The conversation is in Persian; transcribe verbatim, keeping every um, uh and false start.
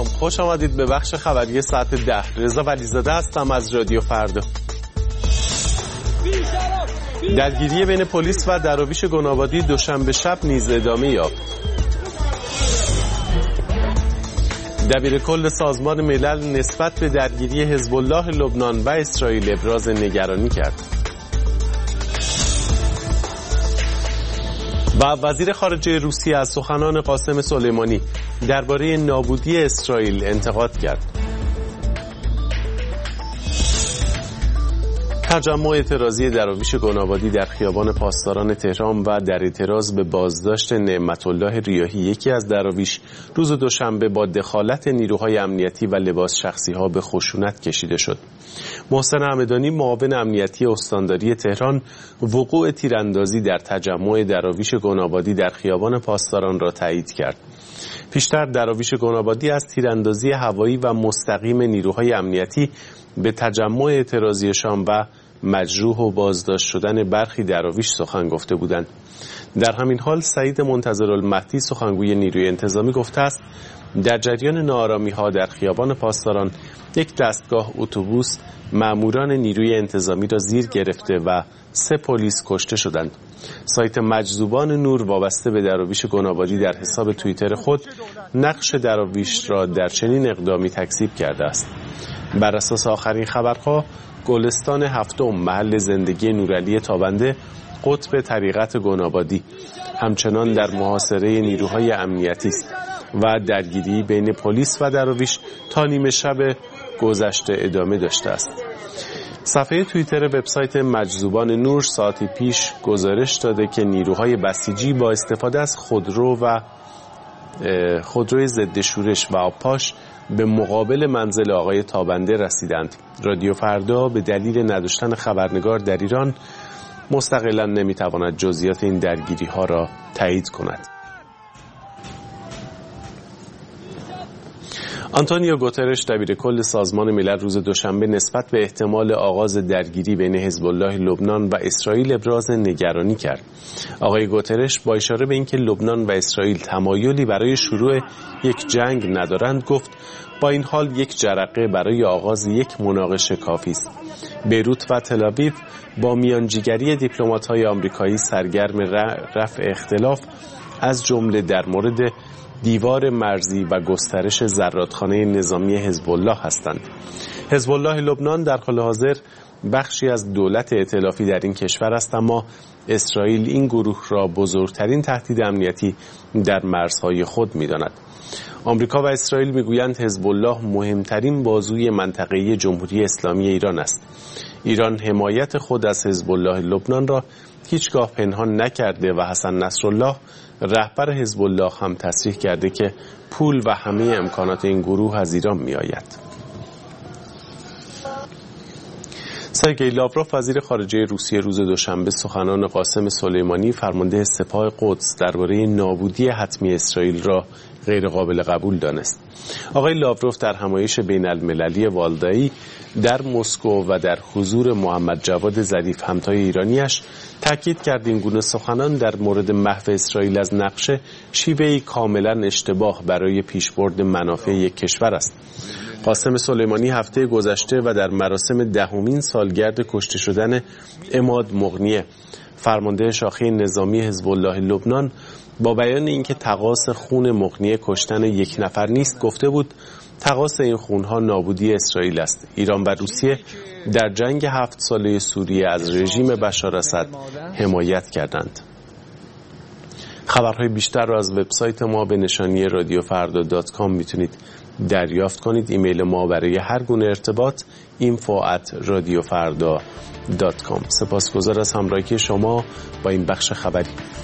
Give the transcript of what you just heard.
سلام، خوش آمدید به بخش خبری ساعت ده. رضا ولیزاده هستم از رادیو فردا. درگیری بین پلیس و دراویش گنابادی دوشنبه شب نیز ادامه یافت. دبیرکل سازمان ملل نسبت به درگیری حزب الله لبنان و اسرائیل ابراز نگرانی کرد. و وزیر خارجه روسیه از سخنان قاسم سلیمانی درباره نابودی اسرائیل انتقاد کرد. تجمع اعتراضی دراویش گنابادی در خیابان پاسداران تهران و در اعتراض به بازداشت نعمت الله ریاحی یکی از دراویش روز دوشنبه با دخالت نیروهای امنیتی و لباس شخصی ها به خشونت کشیده شد. محسن همدانی معاون امنیتی استانداری تهران وقوع تیراندازی در تجمع دراویش گنابادی در خیابان پاسداران را تایید کرد. پیشتر دراویش گنابادی از تیراندازی هوایی و مستقیم نیروهای امنیتی به تجمع اعتراضیشان و مجروح و بازداشت شدن برخی دراویش سخن گفته بودند. در همین حال سعید منتظرالمهدی سخنگوی نیروی انتظامی گفته است در جریان ناآرامی ها در خیابان پاسداران یک دستگاه اتوبوس ماموران نیروی انتظامی را زیر گرفته و سه پلیس کشته شدند. سایت مجذوبان نور وابسته به دراویش گنابادی در حساب توییتر خود نقش دراویش را در چنین اقدامی تکذیب کرده است. بر اساس آخرین خبرها گلستان هفتم محل زندگی نورعلی تابنده قطب طریقت گنابادی همچنان در محاصره نیروهای امنیتی است و درگیری بین پلیس و دراویش تا نیمه شب گذشته ادامه داشته است. صفحه توییتر وبسایت مجذوبان نور ساعتی پیش گزارش داده که نیروهای بسیجی با استفاده از خودرو و خودروی ضد شورش و آبپاش به مقابل منزل آقای تابنده رسیدند. رادیو فردا به دلیل نداشتن خبرنگار در ایران مستقلاً نمیتواند جزئیات این درگیری ها را تایید کند. آنتونیو گوترش دبیرکل سازمان ملل روز دوشنبه نسبت به احتمال آغاز درگیری بین حزب الله لبنان و اسرائیل ابراز نگرانی کرد. آقای گوترش با اشاره به اینکه لبنان و اسرائیل تمایلی برای شروع یک جنگ ندارند گفت با این حال یک جرقه برای آغاز یک مناقشه کافی است. بیروت و تل‌آویو با میانجیگری دیپلمات‌های آمریکایی سرگرم رفع اختلاف از جمله در مورد دیوار مرزی و گسترش زرادخانه نظامی حزب الله هستند. حزب الله لبنان در حال حاضر بخشی از دولت ائتلافی در این کشور است، اما اسرائیل این گروه را بزرگترین تهدید امنیتی در مرزهای خود می‌داند. آمریکا و اسرائیل میگویند حزب الله مهمترین بازوی منطقه‌ای جمهوری اسلامی ایران است. ایران حمایت خود از حزب الله لبنان را هیچگاه پنهان نکرده و حسن نصرالله رهبر حزب الله هم تصریح کرده که پول و همه امکانات این گروه از ایران می آید. سرگئی لاوروف وزیر خارجه روسیه روز دوشنبه سخنان قاسم سلیمانی فرمانده سپاه قدس درباره نابودی حتمی اسرائیل را غیر قابل قبول دانست. آقای لاوروف در همایش بین المللی والدایی در مسکو و در حضور محمد جواد ظریف همتای ایرانیش تاکید کرد این گونه سخنان در مورد محو اسرائیل از نقشه شیوهی کاملا اشتباه برای پیشبرد منافع یک کشور است. قاسم سلیمانی هفته گذشته و در مراسم دهمین سالگرد کشته شدن عماد مغنیه فرمانده شاخه نظامی حزب الله لبنان با بیان اینکه تقاص خون مغنیه کشتن یک نفر نیست گفته بود تقاص این خونها نابودی اسرائیل است. ایران و روسیه در جنگ هفت ساله سوریه از رژیم بشار اسد حمایت کردند. خبرهای بیشتر را از وبسایت ما به نشانی رادیو فردا دات کام میتونید دریافت کنید. ایمیل ما برای هر گونه ارتباط اینفو ات رادیو فردا دات کام. سپاسگزار از همراهی شما با این بخش خبری.